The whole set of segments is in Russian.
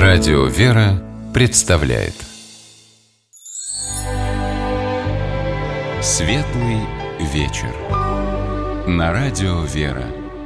Радио «Вера» представляет Светлый вечер на Радио «Вера».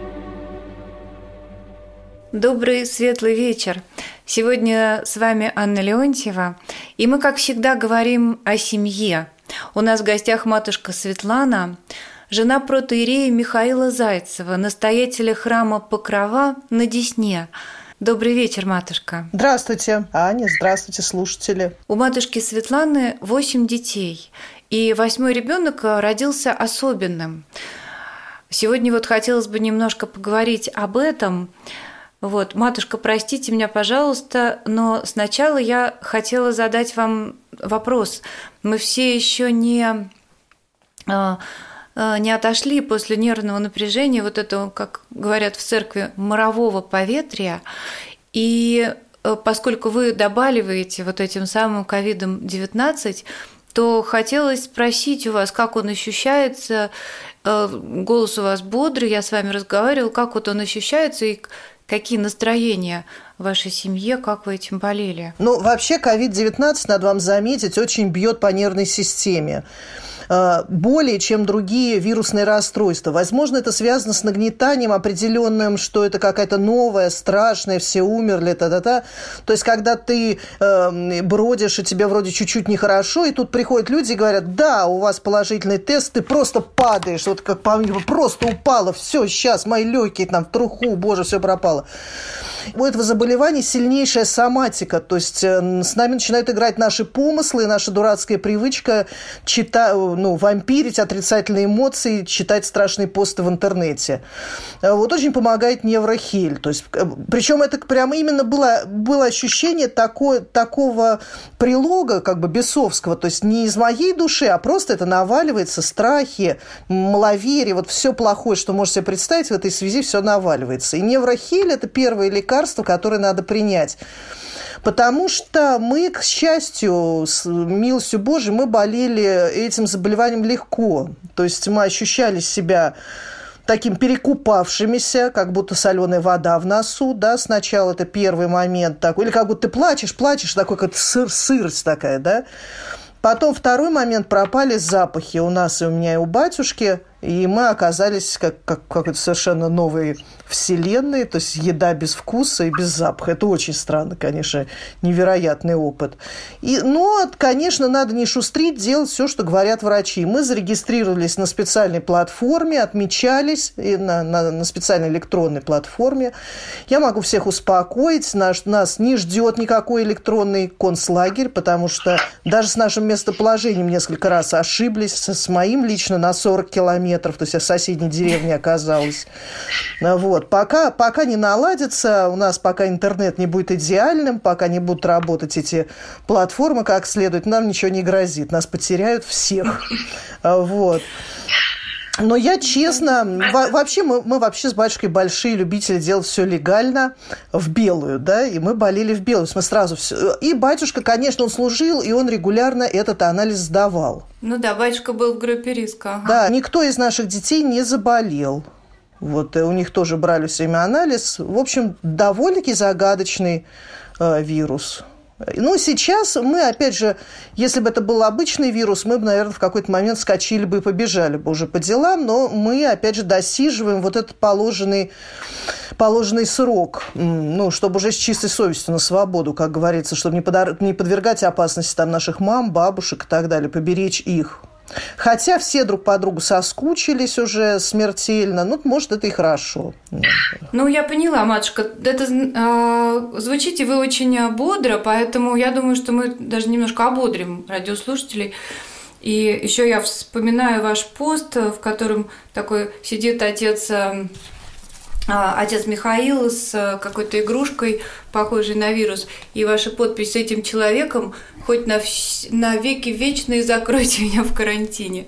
Добрый светлый вечер. Сегодня с вами Анна Леонтьева, и мы, как всегда, говорим о семье. У нас в гостях матушка Светлана, жена протоиерея Михаила Зайцева, настоятеля храма Покрова на Десне. Добрый вечер, матушка. Здравствуйте, Аня, здравствуйте, слушатели. У матушки Светланы 8 детей, и 8-й ребенок родился особенным. Сегодня хотелось бы немножко поговорить об этом. Матушка, простите меня, пожалуйста, но сначала я хотела задать вам вопрос. Мы все еще не отошли после нервного напряжения, этого, как говорят в церкви, морового поветрия. И поскольку вы добаливаете этим самым COVID-19, то хотелось спросить у вас, как он ощущается. Голос у вас бодрый, я с вами разговаривала, как он ощущается и какие настроения в вашей семье, как вы этим болели? Вообще COVID-19, надо вам заметить, очень бьет по нервной системе. Более, чем другие вирусные расстройства. Возможно, это связано с нагнетанием определенным, что это какая-то новая, страшная, все умерли, та-та-та. То есть, когда ты бродишь, и тебе вроде чуть-чуть нехорошо, и тут приходят люди и говорят: да, у вас положительный тест, ты просто падаешь, как по мне, просто упала, все, сейчас мои легкие в труху, боже, все пропало. У этого заболевания сильнейшая соматика, то есть с нами начинают играть наши помыслы, наша дурацкая привычка вампирить отрицательные эмоции, читать страшные посты в интернете. Очень помогает неврохель. То есть, причем это прямо именно было ощущение такого прилога, бесовского, то есть не из моей души, а просто это наваливается, страхи, маловерие, все плохое, что можете себе представить, в этой связи все наваливается. И неврохель – это первое лекарство, которое надо принять. Потому что мы, к счастью, с милостью Божией, мы болели этим заболеванием легко. То есть мы ощущали себя таким перекупавшимися, как будто соленая вода в носу, да, сначала это первый момент такой, или как будто ты плачешь, такой, как сырость такая, да. Потом второй момент, пропали запахи у нас и у меня, и у батюшки, и мы оказались как совершенно новой вселенной, то есть еда без вкуса и без запаха. Это очень странно, конечно, невероятный опыт. Но, конечно, надо не шустрить, делать все, что говорят врачи. Мы зарегистрировались на специальной платформе, отмечались на специальной электронной платформе. Я могу всех успокоить, нас не ждет никакой электронный концлагерь, потому что даже с нашим местоположением несколько раз ошиблись, с моим лично на 40 километров, то есть я в соседней деревне оказалась. Пока не наладится, у нас пока интернет не будет идеальным, пока не будут работать эти платформы как следует, нам ничего не грозит, нас потеряют всех. Но я честно, мы вообще с батюшкой большие любители делать все легально в белую, да, и мы болели в белую, мы сразу все. И батюшка, конечно, он служил, и он регулярно этот анализ сдавал. Батюшка был в группе риска. Да, никто из наших детей не заболел. У них тоже брали все время анализ. В общем, довольно-таки загадочный вирус. Сейчас мы, опять же, если бы это был обычный вирус, мы бы, наверное, в какой-то момент вскочили бы и побежали бы уже по делам, но мы, опять же, досиживаем этот положенный срок, чтобы уже с чистой совестью на свободу, как говорится, чтобы не подвергать опасности наших мам, бабушек и так далее, поберечь их. Хотя все друг по другу соскучились уже смертельно. Может, это и хорошо. Я поняла, матушка. Звучите вы очень бодро, поэтому я думаю, что мы даже немножко ободрим радиослушателей. И еще я вспоминаю ваш пост, в котором такой сидит отец Михаил с какой-то игрушкой, похожей на вирус, и ваша подпись: с этим человеком хоть на веки вечные закройте меня в карантине.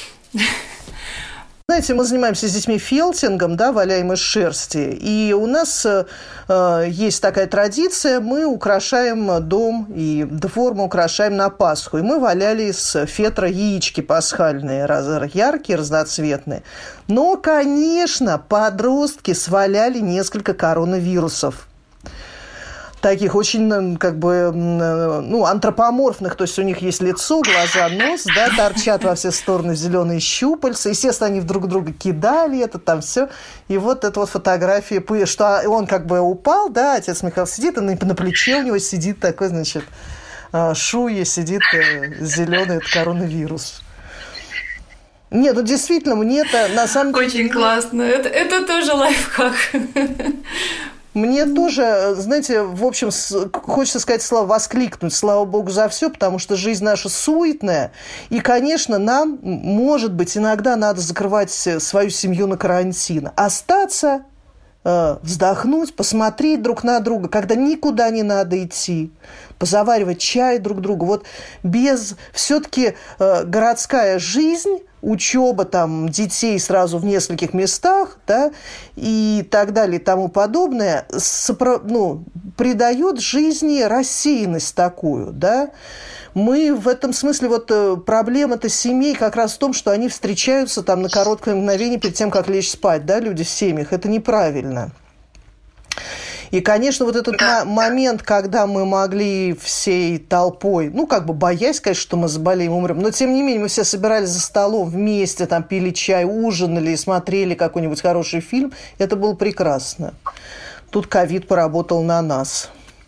Знаете, мы занимаемся с детьми фелтингом, да, валяем из шерсти, и у нас есть такая традиция, мы украшаем дом и двор мы украшаем на Пасху, и мы валяли из фетра яички пасхальные, яркие, разноцветные. Но, конечно, подростки сваляли несколько коронавирусов. таких очень, как бы, ну, антропоморфных, то есть у них есть лицо, глаза, нос, да, торчат во все стороны зеленые щупальца. Естественно, они друг друга кидали, это там все. И вот эта вот фотография, что он как бы упал, да, отец Михаил сидит, и на плече у него сидит такой, значит, шуя, сидит зеленый коронавирус. Нет, ну действительно, мне это на самом деле... Очень классно. Это тоже лайфхак. Мне тоже, знаете, в общем, хочется сказать воскликнуть, слава богу, за все, потому что жизнь наша суетная. И, конечно, нам, может быть, иногда надо закрывать свою семью на карантин. Остаться, вздохнуть, посмотреть друг на друга, когда никуда не надо идти, позаваривать чай друг другу. Вот без все-таки городская жизнь, учеба там детей сразу в нескольких местах, да, и так далее, и тому подобное, придает жизни рассеянность такую, да. Мы в этом смысле, вот проблема-то семей как раз в том, что они встречаются там на короткое мгновение перед тем, как лечь спать, да, люди в семьях. Это неправильно. И, конечно, вот этот момент, когда мы могли всей толпой, ну, как бы боясь, конечно, что мы заболеем, умрем, но, тем не менее, мы все собирались за столом вместе, там, пили чай, ужинали, смотрели какой-нибудь хороший фильм. Это было прекрасно. Тут ковид поработал на нас.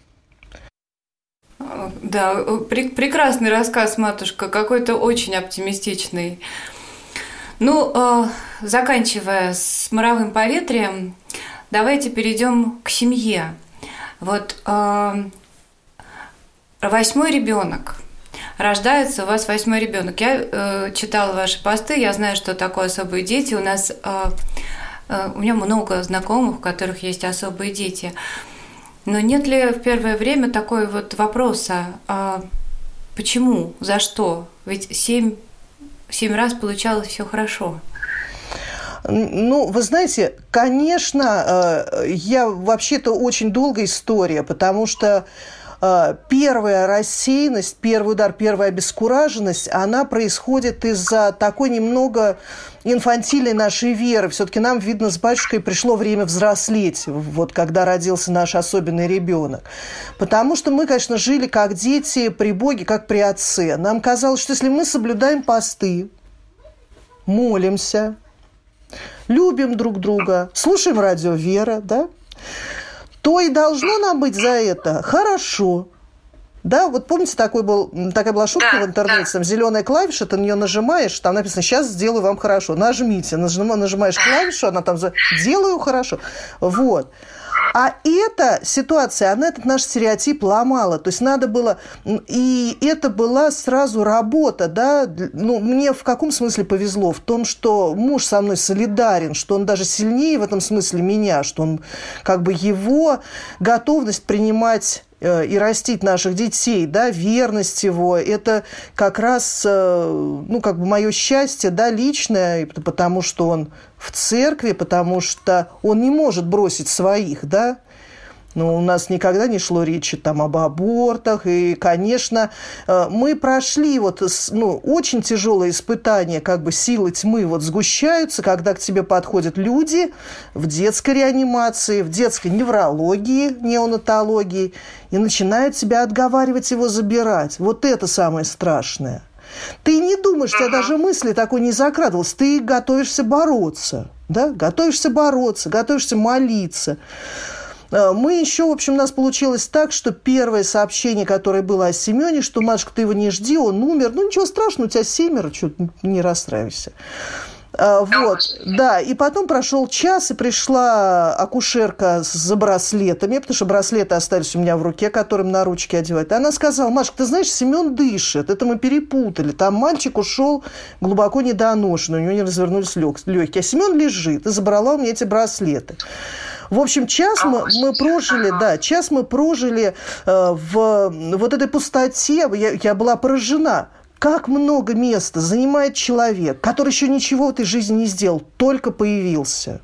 Да, прекрасный рассказ, матушка, какой-то очень оптимистичный. Ну, заканчивая с моровым поветрием, давайте перейдем к семье. Вот 8-й ребенок. Рождается у вас 8-й ребенок. Я читала ваши посты, я знаю, что такое особые дети. У меня много знакомых, у которых есть особые дети. Но нет ли в первое время такой вот вопроса, почему, за что? Ведь 7 раз получалось все хорошо. Ну, вы знаете, конечно, вообще-то очень долгая история, потому что первая рассеянность, первый удар, первая обескураженность, она происходит из-за такой немного инфантильной нашей веры. Все-таки нам, видно, с батюшкой пришло время взрослеть, вот когда родился наш особенный ребенок. Потому что мы, конечно, жили как дети при Боге, как при Отце. Нам казалось, что если мы соблюдаем посты, молимся, любим друг друга, слушаем радио «Вера», да, то и должно нам быть за это хорошо. Да, вот помните, такая была шутка в интернете, там зеленая клавиша, ты на нее нажимаешь, там написано «Сейчас сделаю вам хорошо». Нажмите, нажимаешь клавишу, она там «Делаю хорошо». Вот. А эта ситуация, она этот наш стереотип ломала. То есть надо было... И это была сразу работа, да. Ну, мне в каком смысле повезло? В том, что муж со мной солидарен, что он даже сильнее в этом смысле меня, что он, как бы, его готовность принимать и растить наших детей, да, верность его, это как раз, ну, как бы мое счастье, да, личное, потому что он в церкви, потому что он не может бросить своих, да. Но у нас никогда не шло речи там об абортах. И, конечно, мы прошли очень тяжелое испытание, как бы силы тьмы сгущаются, когда к тебе подходят люди в детской реанимации, в детской неврологии, неонатологии, и начинают тебя отговаривать его забирать. Вот это самое страшное. Ты не думаешь, у тебя даже мысли такой не закрадывалось. Ты готовишься бороться, да? Готовишься бороться, готовишься молиться. Мы еще, в общем, у нас получилось так, что первое сообщение, которое было о Семене, что, матушка, ты его не жди, он умер. Ну, ничего страшного, у тебя 7, что-то не расстраивайся. Вот, да, и потом прошел час, и пришла акушерка с браслетами, потому что браслеты остались у меня в руке, которым на ручки одевают. И она сказала: Машка, ты знаешь, Семен дышит, это мы перепутали, там мальчик ушел глубоко недоношенный, у него не развернулись легкие, а Семен лежит, и забрала у меня эти браслеты. В общем, час мы прожили в вот этой пустоте, я была поражена. Как много места занимает человек, который еще ничего в этой жизни не сделал, только появился.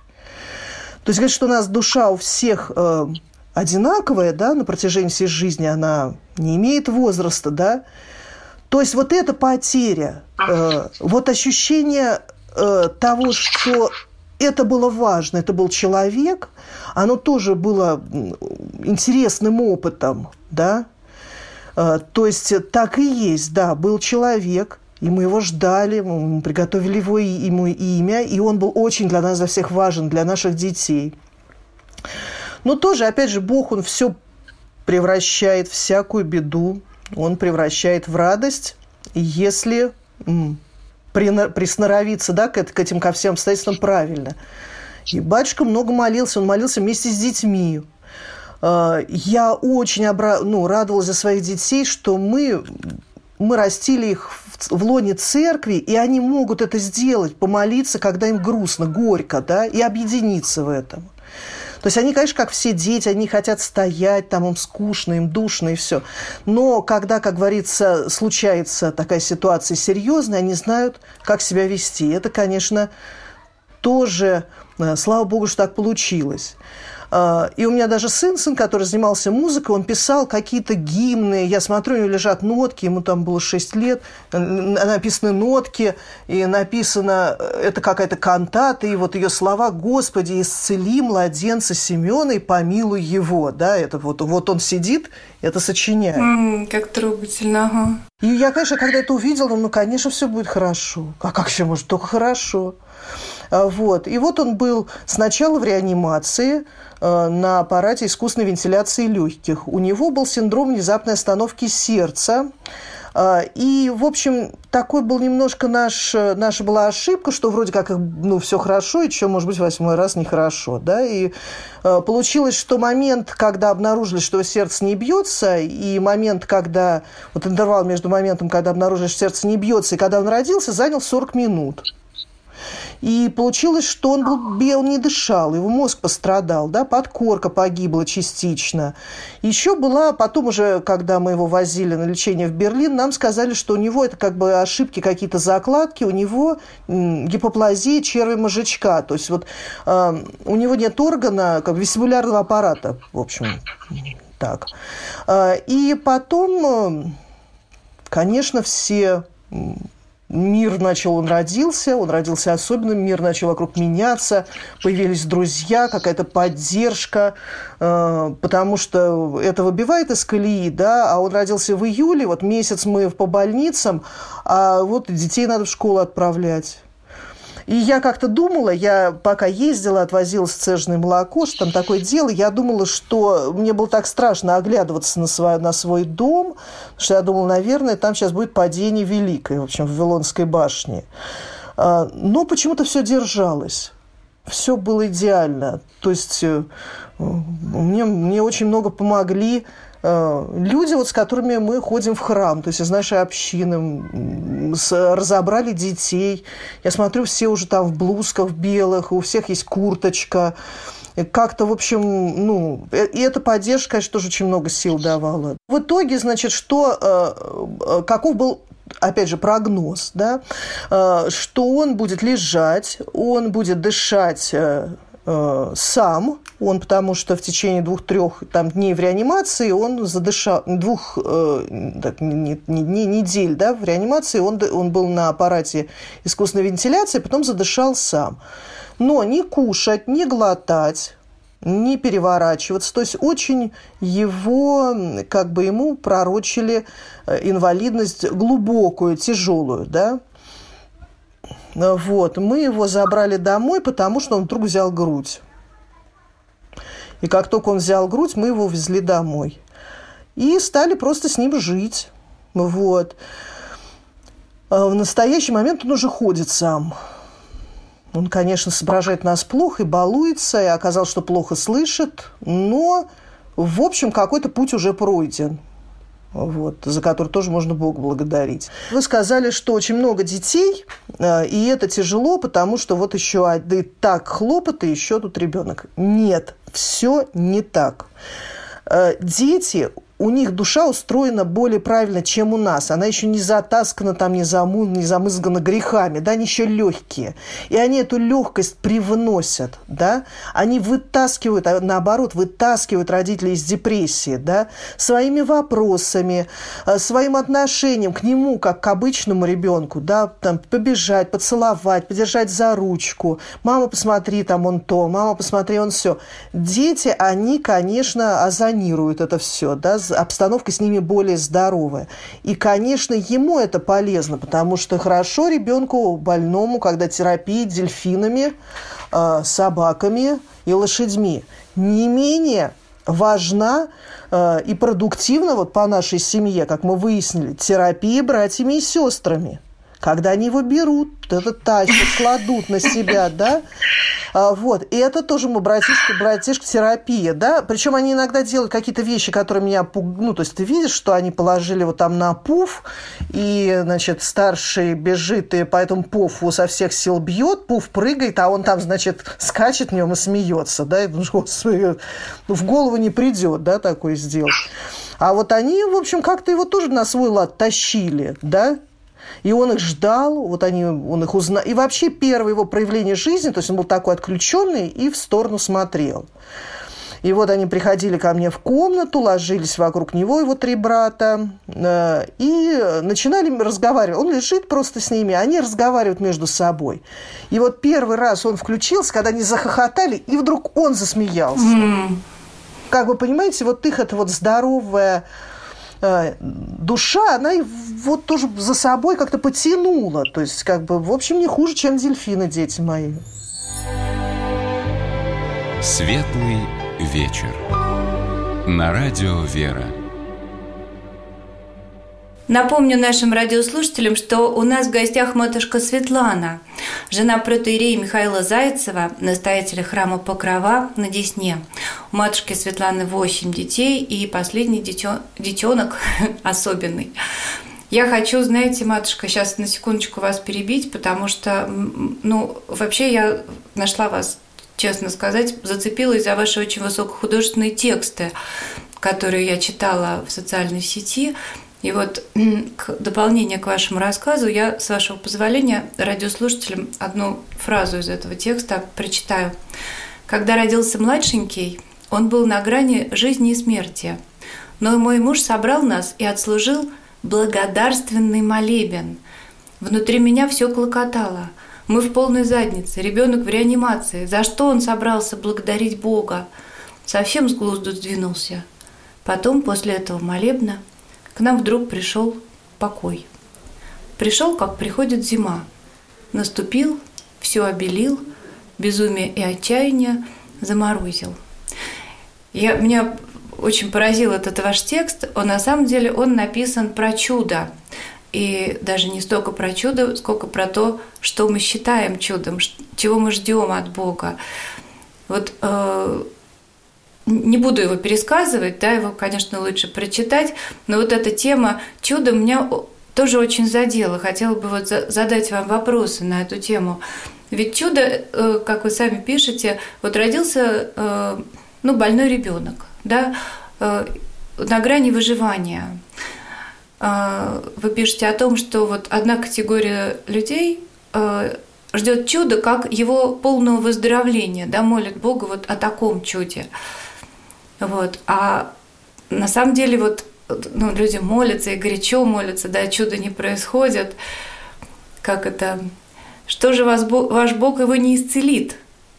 То есть, говорит, что у нас душа у всех одинаковая, да, на протяжении всей жизни, она не имеет возраста, да. То есть, вот эта потеря, вот ощущение того, что это было важно, это был человек, оно тоже было интересным опытом, да. То есть так и есть, да, был человек, и мы его ждали, мы приготовили ему имя, и он был очень для нас, за всех важен, для наших детей. Но тоже, опять же, Бог, Он все превращает, всякую беду, Он превращает в радость, если присноровиться, да, к этим, ко всем обстоятельствам правильно. И батюшка много молился, он молился вместе с детьми. Я очень радовалась за своих детей, что мы растили их в лоне церкви, и они могут это сделать, помолиться, когда им грустно, горько, да, и объединиться в этом. То есть они, конечно, как все дети, они хотят стоять, там им скучно, им душно и все. Но когда, как говорится, случается такая ситуация серьезная, они знают, как себя вести. Это, конечно, тоже, слава Богу, что так получилось. И у меня даже сын, который занимался музыкой, он писал какие-то гимны. Я смотрю, у него лежат нотки, ему там было 6 лет, написаны нотки, и написано, это какая-то кантата, и вот ее слова: «Господи, исцели младенца Семена и помилуй его». Да, это вот он сидит, это сочиняет. Как трогательно, ага. И я, конечно, когда это увидела, конечно, все будет хорошо. А как все может? Только хорошо. Вот. И вот он был сначала в реанимации на аппарате искусственной вентиляции легких. У него был синдром внезапной остановки сердца. И, в общем, такой был немножко наша была ошибка, что вроде как все хорошо, и что, может быть, 8-й раз нехорошо. Да? И получилось, что момент, когда обнаружили, что сердце не бьется, и момент, когда... Вот интервал между моментом, когда обнаружили, что сердце не бьется, и когда он родился, занял 40 минут. И получилось, что он не дышал, его мозг пострадал, да, подкорка погибла частично. Еще потом уже, когда мы его возили на лечение в Берлин, нам сказали, что у него это как бы ошибки, какие-то закладки, у него гипоплазия черви мозжечка. То есть вот у него нет органа, как вестибулярного аппарата, в общем, так. И потом, конечно, мир он родился особенным, мир начал вокруг меняться, появились друзья, какая-то поддержка, потому что это выбивает из колеи, да, а он родился в июле, вот месяц мы по больницам, а вот детей надо в школу отправлять. И я как-то думала, я пока ездила, отвозила сцежное молоко, что там такое дело, я думала, что мне было так страшно оглядываться на свой дом, что я думала, наверное, там сейчас будет падение великое, в общем, в Вавилонской башне. Но почему-то все держалось, все было идеально. То есть мне очень много помогли люди, с которыми мы ходим в храм, то есть из нашей общины, разобрали детей. Я смотрю, все уже там в блузках белых, у всех есть курточка. Как-то, в общем, и эта поддержка, конечно, тоже очень много сил давала. В итоге, значит, каков был, опять же, прогноз, да, что он будет лежать, он будет дышать сам, потому что в течение 2-3 дней в реанимации он задышал, 2 недель, да, в реанимации он был на аппарате искусственной вентиляции, потом задышал сам. Но не кушать, не глотать, не переворачиваться. То есть очень ему пророчили инвалидность глубокую, тяжелую, да. Вот. Мы его забрали домой, потому что он вдруг взял грудь. И как только он взял грудь, мы его увезли домой. И стали просто с ним жить. Вот. В настоящий момент он уже ходит сам. Он, конечно, соображает нас плохо и балуется, и оказалось, что плохо слышит, но, в общем, какой-то путь уже пройден. Вот, за который тоже можно Бога благодарить. Вы сказали, что очень много детей, и это тяжело, потому что вот еще так хлопоты, еще тут ребенок. Нет, все не так. Дети у них душа устроена более правильно, чем у нас. Она еще не затаскана, там, не замызгана грехами, да, они еще легкие. И они эту легкость привносят, да, они вытаскивают, наоборот, вытаскивают родителей из депрессии, да, своими вопросами, своим отношением к нему, как к обычному ребенку, да, там, побежать, поцеловать, подержать за ручку. Мама, посмотри, там он то, мама, посмотри, он все. Дети, они, конечно, озонируют это все, да, обстановка с ними более здоровая. И, конечно, ему это полезно, потому что хорошо ребенку больному, когда терапия дельфинами, собаками и лошадьми. Не менее важна и продуктивна вот по нашей семье, как мы выяснили, терапия братьями и сестрами. Когда они его берут, это тащат, кладут на себя, да, вот, и это тоже мы братишка терапия, да, причем они иногда делают какие-то вещи, которые меня пугают, то есть ты видишь, что они положили его там на пуф, и, значит, старший бежит и по этому пуфу со всех сил бьет, пуф прыгает, а он там, значит, скачет в нем и смеется, да, и, господи, в голову не придет, да, такое сделать. А вот они, в общем, как-то его тоже на свой лад тащили, да. И он их ждал, вот он их узнал. И вообще первое его проявление жизни, то есть он был такой отключенный и в сторону смотрел. И вот они приходили ко мне в комнату, ложились вокруг него, его 3 брата, и начинали разговаривать. Он лежит просто с ними, они разговаривают между собой. И вот первый раз он включился, когда они захохотали, и вдруг он засмеялся. Как вы понимаете, вот их это вот здоровая душа, она вот тоже за собой как-то потянула. То есть, как бы, в общем, не хуже, чем дельфины, дети мои. Светлый вечер. На радио «Вера». Напомню нашим радиослушателям, что у нас в гостях матушка Светлана, жена протоиерея Михаила Зайцева, настоятеля храма Покрова на Десне. У матушки Светланы 8 детей, и последний детенок особенный. Я хочу, знаете, матушка, сейчас на секундочку вас перебить, потому что, вообще я нашла вас, честно сказать, зацепилась за ваши очень высокохудожественные тексты, которые я читала в социальной сети. И вот к дополнение к вашему рассказу я, с вашего позволения, радиослушателям одну фразу из этого текста прочитаю. «Когда родился младшенький, он был на грани жизни и смерти, но мой муж собрал нас и отслужил благодарственный молебен. Внутри меня все клокотало. Мы в полной заднице, ребенок в реанимации. За что он собрался благодарить Бога? Совсем с глузду сдвинулся. Потом, после этого молебна, к нам вдруг пришел покой. Пришел, как приходит зима. Наступил, все обелил, безумие и отчаяние заморозил». Меня очень поразил этот ваш текст. На самом деле он написан про чудо. И даже не столько про чудо, сколько про то, что мы считаем чудом, чего мы ждем от Бога. Вот не буду его пересказывать, да, его, конечно, лучше прочитать, но вот эта тема чуда меня тоже очень задела. Хотела бы вот задать вам вопросы на эту тему. Ведь чудо, как вы сами пишете, вот родился больной ребенок, да, на грани выживания. Вы пишете о том, что вот одна категория людей ждет чуда как его полного выздоровления, да, молит Бога вот о таком чуде. Вот. А на самом деле вот, люди молятся и горячо молятся, да, чудо не происходит. Как это? Что же ваш Бог его не исцелит?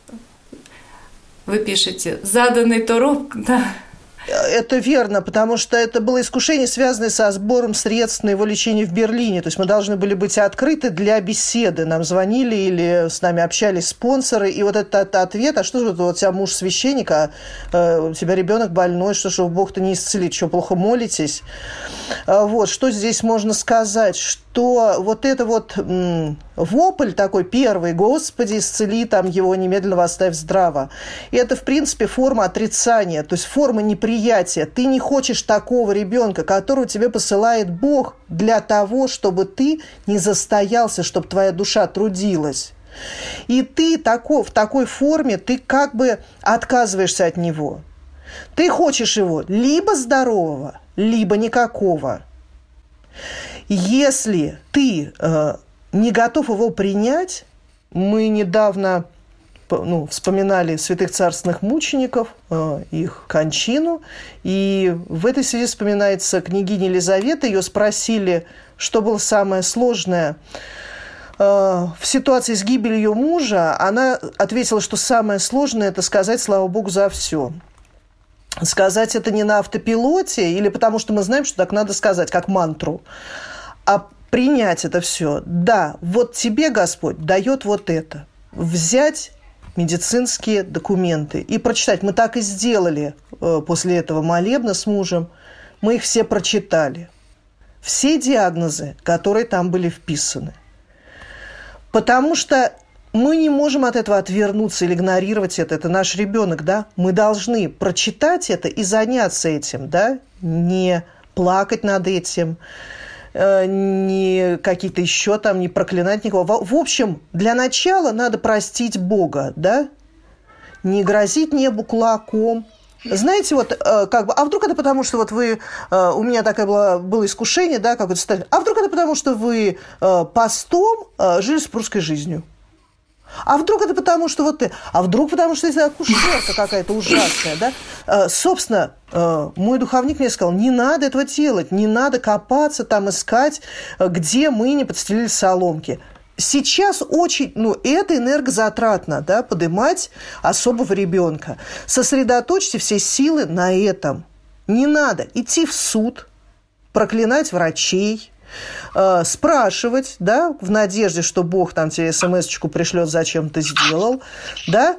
Вы пишете, заданный то робко, да. Это верно, потому что это было искушение, связанное со сбором средств на его лечение в Берлине. То есть мы должны были быть открыты для беседы. Нам звонили или с нами общались спонсоры. И вот этот ответ, а что же у тебя муж священник, а у тебя ребенок больной, что же Бог-то не исцелит, что плохо молитесь? Вот, что здесь можно сказать? Что вот это вот вопль такой первый, Господи, исцели там его, немедленно оставь здраво. И это, в принципе, форма отрицания, то есть форма неприятия. Ты не хочешь такого ребенка, которого тебе посылает Бог для того, чтобы ты не застоялся, чтобы твоя душа трудилась. И ты в такой форме, ты как бы отказываешься от него. Ты хочешь его либо здорового, либо никакого. Если ты не готов его принять, мы недавно вспоминали святых царственных мучеников, их кончину, и в этой связи вспоминается княгиня Елизавета. Ее спросили, что было самое сложное в ситуации с гибелью мужа. Она ответила, что самое сложное – это сказать «слава Богу за все». Сказать это не на автопилоте или потому, что мы знаем, что так надо сказать, как мантру, а принять это все. Да, вот тебе Господь дает вот это. Взять медицинские документы и прочитать. Мы так и сделали после этого молебна с мужем. Мы их все прочитали. Все диагнозы, которые там были вписаны. Потому что мы не можем от этого отвернуться или игнорировать это. Это наш ребенок, да? Мы должны прочитать это и заняться этим, да? Не плакать над этим, не какие-то еще там, не проклинать никого. В общем, для начала надо простить Бога, да? Не грозить небу кулаком. Знаете, вот а вдруг это потому, что вот вы, у меня такое было искушение, да, какое-то, а вдруг это потому, что вы постом жили супружеской жизнью? А вдруг это потому, что вот ты... А вдруг потому, что это акушерка какая-то ужасная, да? Собственно, мой духовник мне сказал, не надо этого делать, не надо копаться там, искать, где мы не подстелили соломки. Сейчас очень, это энергозатратно, да, поднимать особого ребенка. Сосредоточьте все силы на этом. Не надо идти в суд, проклинать врачей, спрашивать, да, в надежде, что Бог там тебе смс-очку пришлет, зачем ты сделал, да.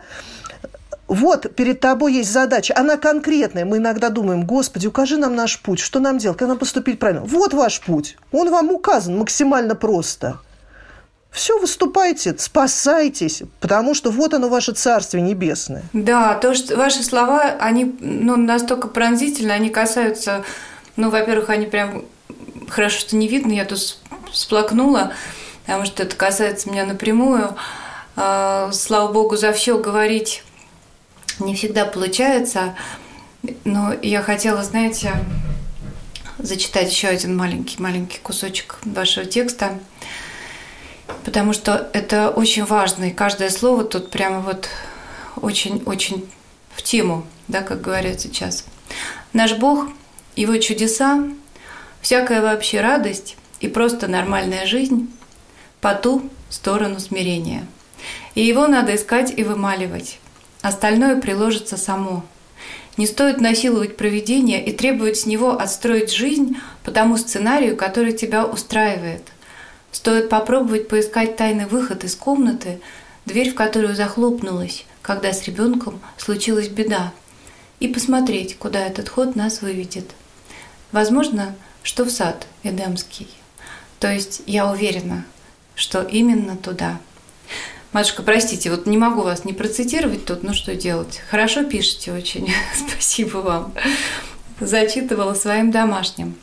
Вот перед тобой есть задача, она конкретная. Мы иногда думаем, Господи, укажи нам наш путь, что нам делать, как нам поступить правильно. Вот ваш путь, он вам указан максимально просто. Все, выступайте, спасайтесь, потому что вот оно, ваше Царствие Небесное. Да, то, что ваши слова, они настолько пронзительны, они касаются, во-первых, они прям... Хорошо, что не видно, я тут всплакнула, потому что это касается меня напрямую. Слава Богу, за все говорить не всегда получается, но я хотела, знаете, зачитать еще один маленький кусочек вашего текста, потому что это очень важно, и каждое слово тут прямо вот очень-очень в тему, да, как говорят сейчас. Наш Бог, Его чудеса, всякая вообще радость и просто нормальная жизнь по ту сторону смирения. И его надо искать и вымаливать. Остальное приложится само. Не стоит насиловать провидение и требовать с него отстроить жизнь по тому сценарию, который тебя устраивает. Стоит попробовать поискать тайный выход из комнаты, дверь в которую захлопнулась, когда с ребенком случилась беда, и посмотреть, куда этот ход нас выведет. Возможно, что в сад Эдемский. То есть я уверена, что именно туда. Матушка, простите, вот не могу вас не процитировать тут, что делать? Хорошо пишете очень, спасибо вам. Зачитывала своим домашним.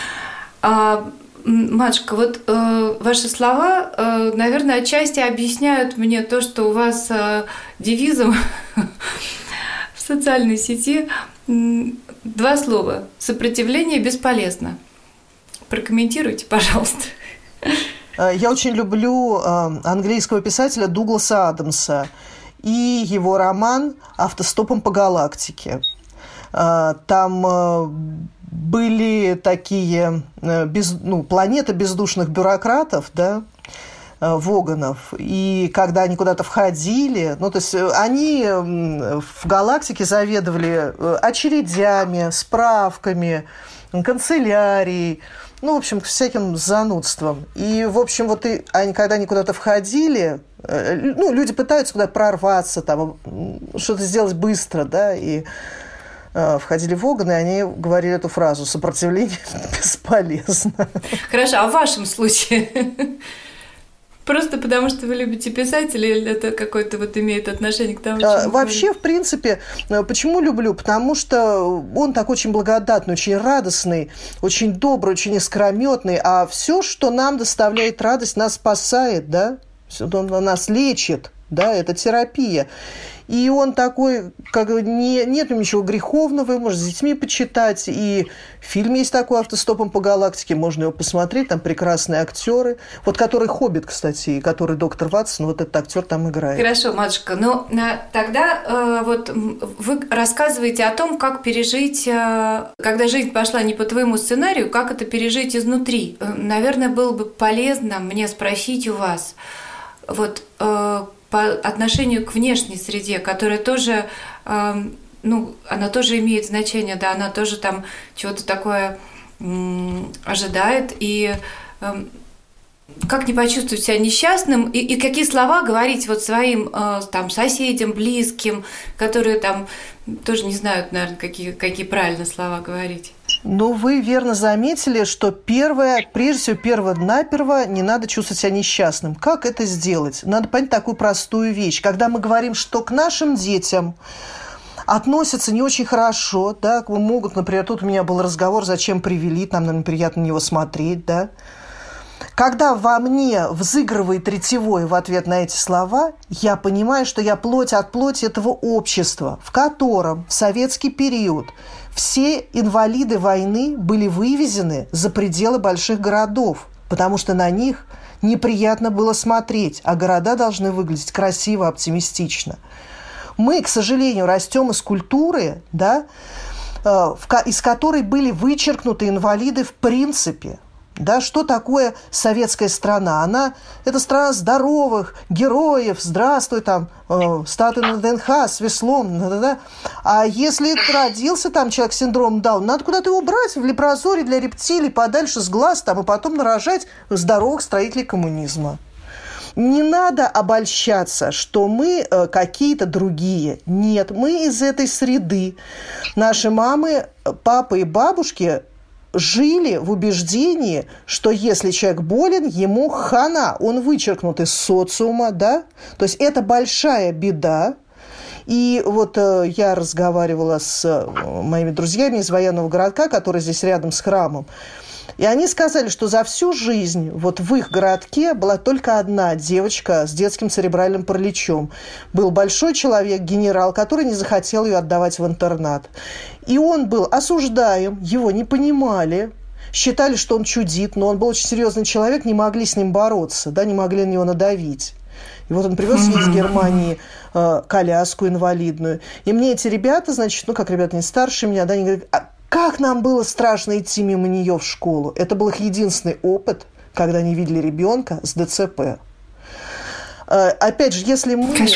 Матушка, вот ваши слова, наверное, отчасти объясняют мне то, что у вас девизом в социальной сети 2 слова. Сопротивление бесполезно. Прокомментируйте, пожалуйста. Я очень люблю английского писателя Дугласа Адамса и его роман «Автостопом по галактике». Там были такие планеты бездушных бюрократов, да, воганов, и когда они куда-то входили, то есть они в галактике заведовали очередями, справками, канцелярией, в общем, всяким занудством. И, в общем, когда они куда-то входили, люди пытаются куда-то прорваться, там, что-то сделать быстро, да, и входили в огонь, и они говорили эту фразу «сопротивление бесполезно». Хорошо, а в вашем случае? Просто потому, что вы любите писать, или это какое-то имеет отношение к тому, что вообще, в принципе, почему люблю? Потому что он так очень благодатный, очень радостный, очень добрый, очень искрометный, а все, что нам доставляет радость, нас спасает, да? Он нас лечит, да, это терапия. И он такой, как бы, нет ничего греховного, можно с детьми почитать. И фильм есть такой «Автостопом по галактике», можно его посмотреть, там прекрасные актеры. Вот который «Хоббит», кстати, и который доктор Ватсон, вот этот актер там играет. Хорошо, матушка, но тогда вот вы рассказываете о том, как пережить, когда жизнь пошла не по твоему сценарию, как это пережить изнутри. Наверное, было бы полезно мне спросить у вас, вот по отношению к внешней среде, которая тоже, она тоже имеет значение, да, она тоже там чего-то такое ожидает, и как не почувствовать себя несчастным, и какие слова говорить вот своим там соседям, близким, которые там тоже не знают, наверное, какие правильно слова говорить. Ну, вы верно заметили, что прежде всего, перво-наперво не надо чувствовать себя несчастным. Как это сделать? Надо понять такую простую вещь. Когда мы говорим, что к нашим детям относятся не очень хорошо, да, могут, например, тут у меня был разговор, зачем привели, нам, наверное, приятно на него смотреть, да. Когда во мне взыгрывает ретевое в ответ на эти слова, я понимаю, что я плоть от плоти этого общества, в котором в советский период все инвалиды войны были вывезены за пределы больших городов, потому что на них неприятно было смотреть, а города должны выглядеть красиво, оптимистично. Мы, к сожалению, растем из культуры, да, из которой были вычеркнуты инвалиды в принципе. Да, что такое советская страна? Это страна здоровых героев, здравствуй, там, статуя на ДНХ с веслом. Да. А если родился там человек с синдромом Дауна, надо куда-то его брать в лепрозорий для рептилий, подальше с глаз, там, и потом нарожать здоровых строителей коммунизма. Не надо обольщаться, что мы какие-то другие. Нет, мы из этой среды. Наши мамы, папы и бабушки жили в убеждении, что если человек болен, ему хана, он вычеркнут из социума, да? То есть это большая беда. И вот я разговаривала с моими друзьями из военного городка, который здесь рядом с храмом, и они сказали, что за всю жизнь вот в их городке была только одна девочка с детским церебральным параличом. Был большой человек, генерал, который не захотел ее отдавать в интернат. И он был осуждаем, его не понимали, считали, что он чудит, но он был очень серьезный человек, не могли с ним бороться, да, не могли на него надавить. И вот он привез из Германии коляску инвалидную. И мне эти ребята, значит, как ребята не старше меня, да, они говорят, как нам было страшно идти мимо нее в школу. Это был их единственный опыт, когда они видели ребенка с ДЦП. Опять же, если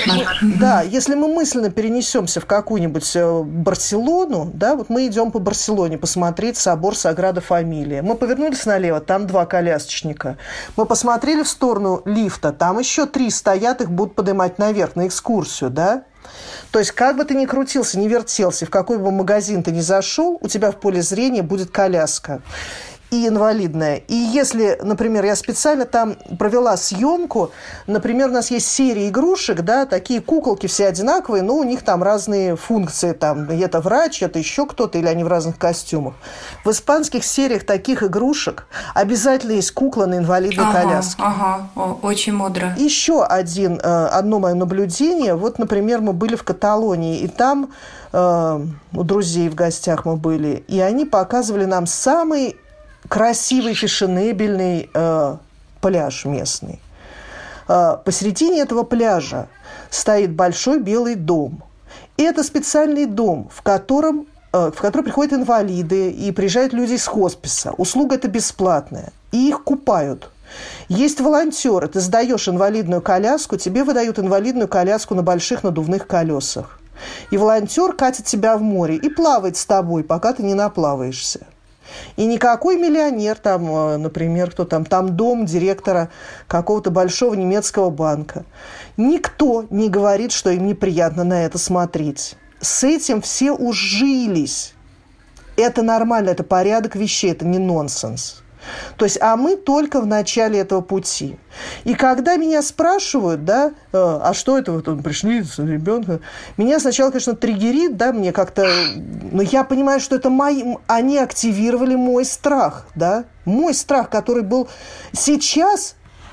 мы мысленно перенесемся в какую-нибудь Барселону, да, вот мы идем по Барселоне посмотреть собор Саграда Фамилия. Мы повернулись налево, там 2 колясочника. Мы посмотрели в сторону лифта, там еще 3 стоят, их будут поднимать наверх на экскурсию, да. То есть, как бы ты ни крутился, ни вертелся, в какой бы магазин ты ни зашел, у тебя в поле зрения будет коляска. И инвалидная. И если, например, я специально там провела съемку, например, у нас есть серия игрушек, да, такие куколки все одинаковые, но у них там разные функции, там, это врач, это еще кто-то, или они в разных костюмах. В испанских сериях таких игрушек обязательно есть кукла на инвалидной коляске. Очень мудро. Еще одно мое наблюдение. Вот, например, мы были в Каталонии, и там у друзей в гостях мы были, и они показывали нам самый красивый, фешенебельный пляж местный. Посередине этого пляжа стоит большой белый дом. И это специальный дом, в который приходят инвалиды и приезжают люди из хосписа. Услуга эта бесплатная. И их купают. Есть волонтеры. Ты сдаешь инвалидную коляску, тебе выдают инвалидную коляску на больших надувных колесах. И волонтер катит тебя в море и плавает с тобой, пока ты не наплаваешься. И никакой миллионер, там, например, кто там дом директора какого-то большого немецкого банка. Никто не говорит, что им неприятно на это смотреть. С этим все ужились. Это нормально, это порядок вещей, это не нонсенс. То есть, а мы только в начале этого пути. И когда меня спрашивают, да, а что это, вот пришли с ребенком, меня сначала, конечно, триггерит, да, мне как-то, но я понимаю, что это они активировали мой страх, да, мой страх, который был сейчас,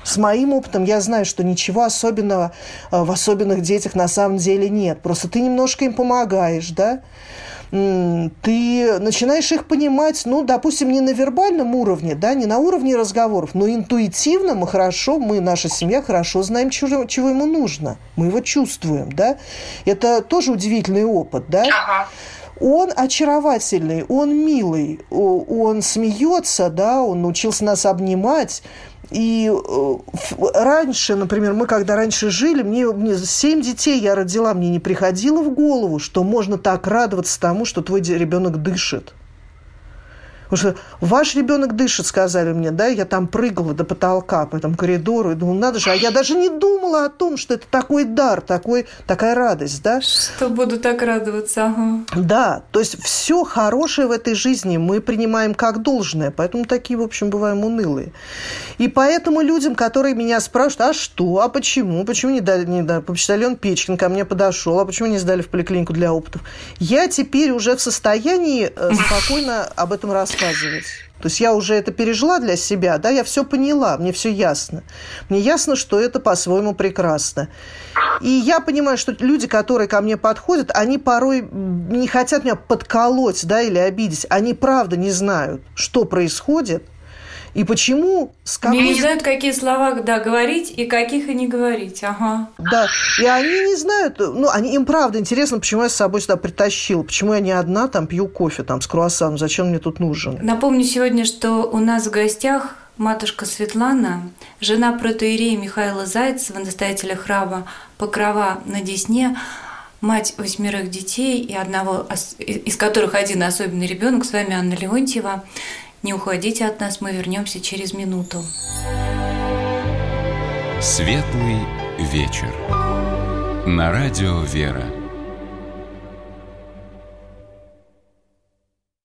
С моим опытом я знаю, что ничего особенного в особенных детях на самом деле нет. Просто ты немножко им помогаешь, да? Ты начинаешь их понимать, ну, допустим, не на вербальном уровне, да, не на уровне разговоров, но интуитивно мы, наша семья, хорошо знаем, чего ему нужно. Мы его чувствуем, да. Это тоже удивительный опыт, да. Ага. Он очаровательный, он милый, он смеется, да, он научился нас обнимать. И раньше, например, мы когда раньше жили, мне 7 детей я родила, мне не приходило в голову, что можно так радоваться тому, что твой ребенок дышит. Потому что ваш ребенок дышит, сказали мне, да, я там прыгала до потолка по этому коридору и думала, надо же, а я даже не думала о том, что это такой дар, такая радость, да. Что буду так радоваться, ага. Да, то есть все хорошее в этой жизни мы принимаем как должное, поэтому такие, в общем, бываем унылые. И поэтому людям, которые меня спрашивают, а что, а почему не дали, почтальон Печкин ко мне подошел, а почему не сдали в поликлинику для опытов, я теперь уже в состоянии спокойно об этом рассказывать. То есть я уже это пережила для себя, да, я все поняла, мне все ясно. Мне ясно, что это по-своему прекрасно. И я понимаю, что люди, которые ко мне подходят, они порой не хотят меня подколоть, да, или обидеть. Они правда не знают, что происходит. И почему? Не знают, какие слова, да, говорить и каких и не говорить. Ага. Да, и они не знают, им правда интересно, почему я с собой сюда притащила, почему я не одна там пью кофе там с круассаном, зачем мне тут нужен. Напомню сегодня, что у нас в гостях матушка Светлана, жена протоиерея Михаила Зайцева, настоятеля храма Покрова на Десне, мать 8 детей, и одного из которых один особенный ребенок. С вами Анна Леонтьева. Не уходите от нас, мы вернемся через минуту. Светлый вечер. На радио «Вера».